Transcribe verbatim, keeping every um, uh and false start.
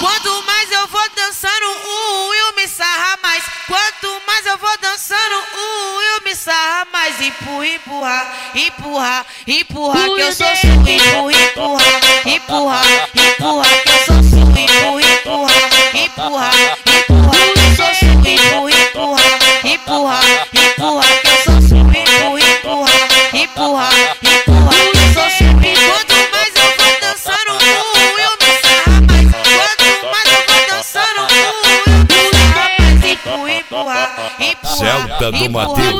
Quanto mais eu vou dançando, o Will me sarra mais. Quanto mais eu vou dançando, o Will me sarra mais. Empurra, empurra, empurra, empurra, que eu sou sua. Empurra, empurra, empurra, empurra, que eu sou sua. Empurra, empurra, empurra, empurra, que eu sou sua. Empurra, empurra, empurra, empurra, que eu sou sua. Empurra, empurra, empurra, empurra, que eu sou sua. Quanto mais eu vou dançando, o Will me sarra mais. Quanto mais eu vou dançando, o Will me sarra mais. Empurra, empurra, empurra, Celta do empurra, Matheus.